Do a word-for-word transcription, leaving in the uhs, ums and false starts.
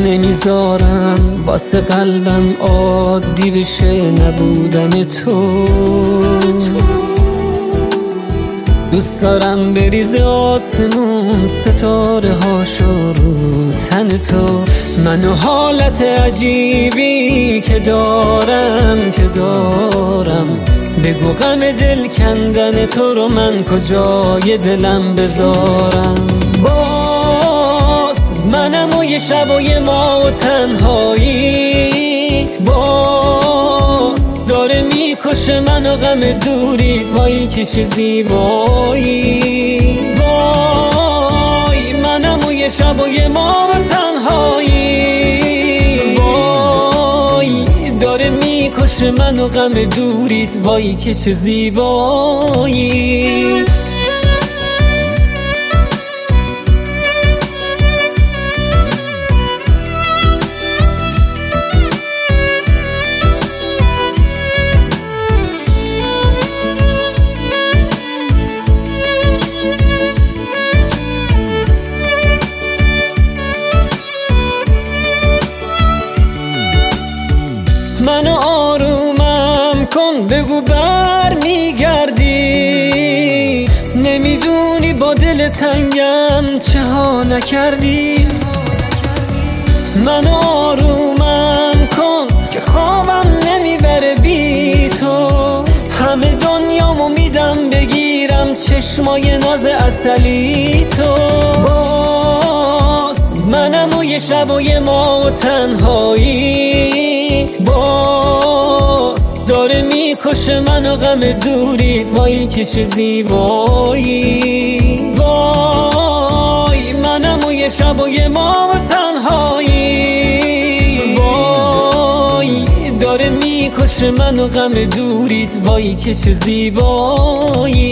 نمیذارم واسه قلبم عادی بشه نبودن تو. دوست دارم بریز آسمون ستاره هاشو رو تن تو. منو حالت عجیبی که دارم که دارم بگو غم دل کندن تو رو من کجای دلم بذارم. باز منم و یه شب و یه ما و تنهایی، باز داره میکشه منو غم دوری. وای که چه زیبایی، وای منم و یه شب و یه ما و تنهایی، وای داره میکشه منو غم دوریت. وای که چه زیبایی. منو آرومم کن بگو بر میگردی، نمیدونی با دل تنگم چه ها نکردی. منو آرومم کن که خوابم نمیبره بی تو. همه دنیامو میدم بگیرم چشمای ناز اصلی تو. باز منم و یه شب و یه ما و تنهایی، باز داره میکشه منو غم دوری. وای که چه زیبایی، وای منم و یه شب و یه ما و تنهایی، وای داره میکشه منو غم دوریت. وای که چه زیبایی.